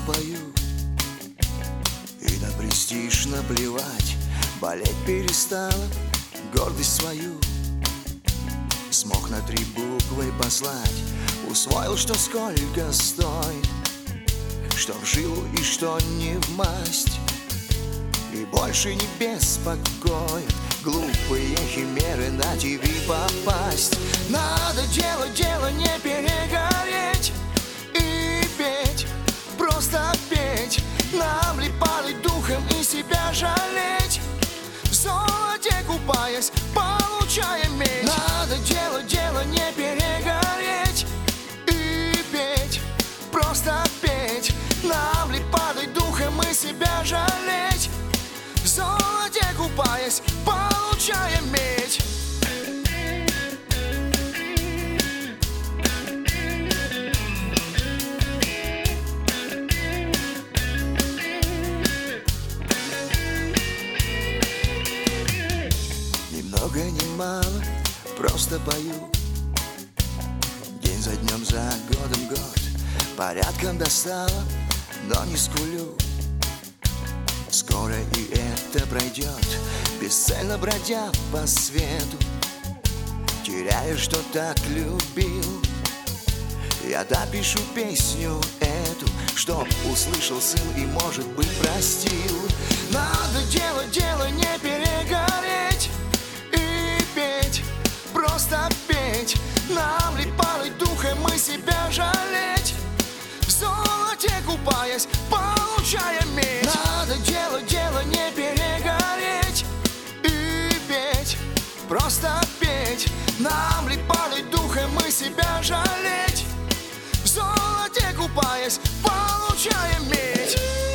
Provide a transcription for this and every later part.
пою, и на престиж наплевать. Болеть перестала, гордость свою смог на 3 буквы послать. Усвоил, что сколько стоит, что в жилу и что не в масть. И больше не беспокоит глупые химеры на ТВ попасть. Надо делать дело, не перегореть и петь, просто петь. Нам ли падать духом и себя жалеть, в золоте купаясь, получая медь. Надо делать дело, не перегореть и петь, просто петь. Нам ли падать духом и себя жалеть, в золоте купаясь, получая медь. Ни много ни мало, просто пою, день за днем, за годом год. Порядком достала, но не скулю. Скоро и это пройдет, бесцельно бродя по свету, теряя, что так любил. Я допишу песню эту, чтоб услышал сын и, может быть, простил. Надо делать дело, не перегореть и петь, просто петь. Нам ли падать духом и себя жалеть, в золоте купаясь, получая медь. Надо делать дело, не перегореть и петь, просто петь. Нам ли падать духом и себя жалеть, в золоте купаясь, получая медь.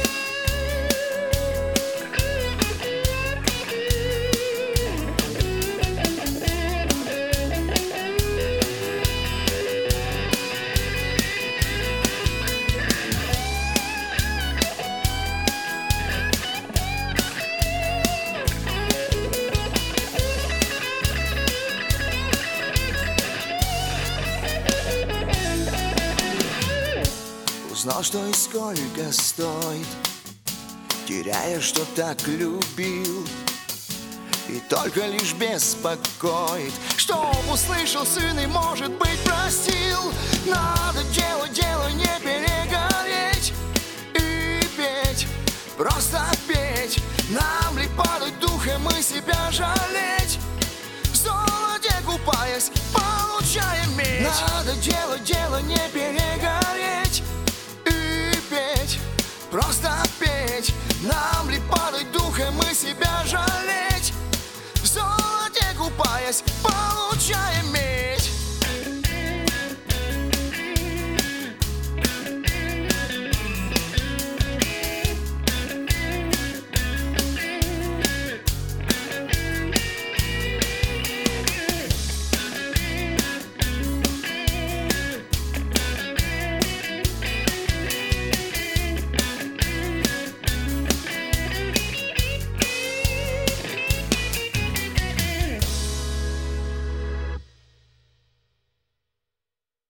Узнал, что и сколько стоит, теряя, что так любил, и только лишь беспокоит, чтоб услышал сын и, может быть, простил. Надо делать дело, не перегореть и петь, просто петь. Нам ли падать духом и себя жалеть, в золоте купаясь, получая медь. Надо делать дело, не перегореть и петь, просто петь. Нам ли падать духом и себя жалеть, в золоте купаясь, получая медь.